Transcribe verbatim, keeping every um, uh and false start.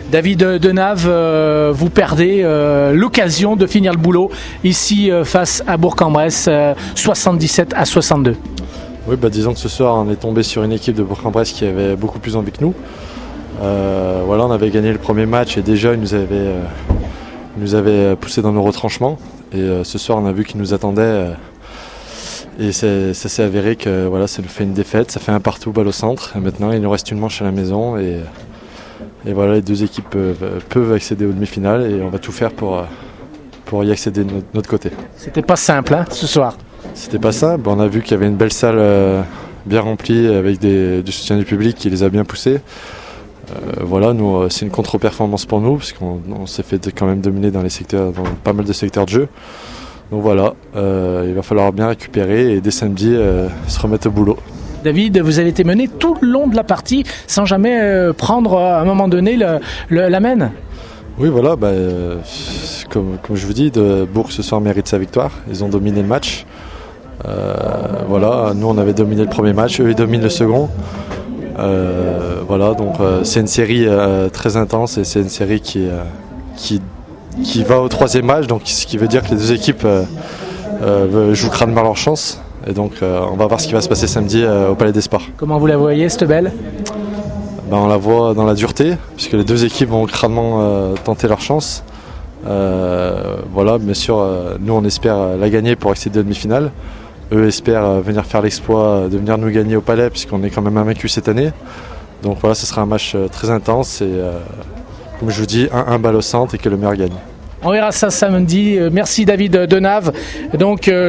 David Denave, euh, vous perdez euh, l'occasion de finir le boulot ici euh, face à Bourg-en-Bresse, euh, soixante-dix-sept à soixante-deux. Oui, bah, disons que ce soir on est tombé sur une équipe de Bourg-en-Bresse qui avait beaucoup plus envie que nous. Euh, voilà, on avait gagné le premier match et déjà ils nous avaient, euh, ils nous avaient poussé dans nos retranchements. Et euh, ce soir on a vu qu'ils nous attendaient euh, et c'est, ça s'est avéré que voilà, ça nous fait une défaite, ça fait un partout balle au centre. Et maintenant il nous reste une manche à la maison et, et voilà, les deux équipes peuvent, peuvent accéder aux demi-finales et on va tout faire pour, pour y accéder de notre, notre côté. C'était pas simple hein, ce soir. C'était pas simple, on a vu qu'il y avait une belle salle euh, bien remplie avec des, du soutien du public qui les a bien poussés. Euh, voilà, nous, c'est une contre-performance pour nous parce qu'on on s'est fait quand même dominer dans les secteurs, dans pas mal de secteurs de jeu. Donc voilà, euh, il va falloir bien récupérer et dès samedi euh, se remettre au boulot. David, vous avez été mené tout le long de la partie sans jamais euh, prendre à un moment donné le, le, la main. Oui, voilà, bah, euh, comme, comme je vous dis, de Bourg ce soir mérite sa victoire. Ils ont dominé le match. Euh, voilà, nous on avait dominé le premier match, eux ils dominent le second. Euh, voilà, donc euh, c'est une série euh, très intense et c'est une série qui, euh, qui, qui va au troisième match, donc ce qui veut dire que les deux équipes euh, euh, jouent crânement leur chance. Et donc euh, on va voir ce qui va se passer samedi euh, au Palais des Sports. Comment vous la voyez cette belle? Ben, on la voit dans la dureté, puisque les deux équipes vont crânement euh, tenter leur chance. Euh, voilà, bien sûr, euh, nous on espère la gagner pour accéder à la demi-finale. Eux espèrent euh, venir faire l'exploit euh, de venir nous gagner au Palais, puisqu'on est quand même invaincus cette année. Donc voilà, ce sera un match euh, très intense et euh, comme je vous dis, un un balle au centre et que le meilleur gagne. On verra ça samedi. Merci David Denave. Donc, euh